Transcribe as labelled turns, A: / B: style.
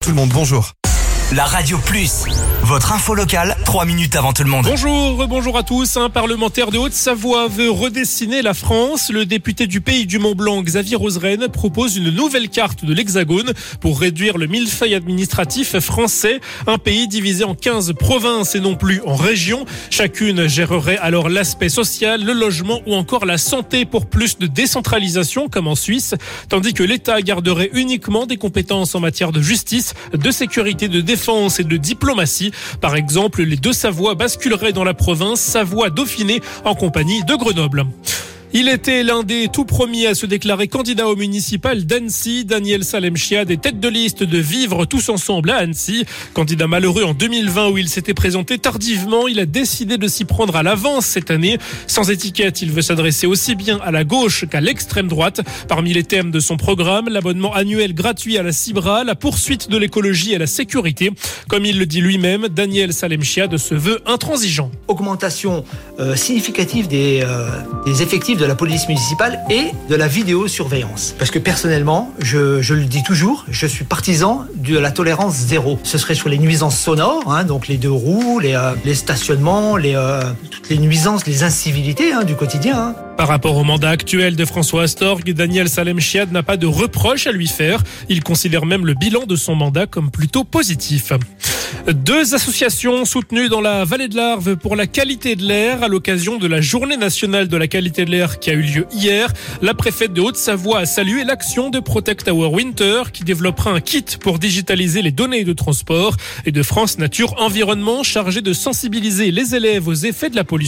A: tout le monde, bonjour.
B: La Radio Plus, votre info locale, 3 minutes avant tout le monde.
C: Bonjour à tous. Un parlementaire de Haute-Savoie veut redessiner la France. Le député du Pays du Mont-Blanc, Xavier Roseraine, propose une nouvelle carte de l'Hexagone pour réduire le millefeuille administratif français. Un pays divisé en 15 provinces et non plus en régions. Chacune gérerait alors l'aspect social, le logement ou encore la santé pour plus de décentralisation comme en Suisse. Tandis que l'État garderait uniquement des compétences en matière de justice, de sécurité, de défense et de diplomatie. Par exemple, les deux Savoies basculeraient dans la province Savoie-Dauphiné en compagnie de Grenoble. Il était l'un des tout premiers à se déclarer candidat au municipal d'Annecy. Daniel Salem-Chiad est tête de liste de Vivre tous ensemble à Annecy. Candidat malheureux en 2020 où il s'était présenté tardivement, il a décidé de s'y prendre à l'avance cette année. Sans étiquette, il veut s'adresser aussi bien à la gauche qu'à l'extrême droite. Parmi les thèmes de son programme, l'abonnement annuel gratuit à la Cibra, la poursuite de l'écologie et la sécurité. Comme il le dit lui-même, Daniel Salem-Chiad se veut intransigeant.
D: Augmentation significative des effectifs de la police municipale et de la vidéosurveillance. Parce que personnellement, je le dis toujours, je suis partisan de la tolérance zéro. Ce serait sur les nuisances sonores, donc les deux roues, les stationnements, toutes les nuisances, les incivilités du quotidien.
C: Par rapport au mandat actuel de François Astorg, Daniel Salem-Chiad n'a pas de reproche à lui faire. Il considère même le bilan de son mandat comme plutôt positif. 2 associations soutenues dans la vallée de l'Arve pour la qualité de l'air à l'occasion de la Journée nationale de la qualité de l'air qui a eu lieu hier. La préfète de Haute-Savoie a salué l'action de Protect Our Winter qui développera un kit pour digitaliser les données de transport et de France Nature Environnement chargé de sensibiliser les élèves aux effets de la pollution.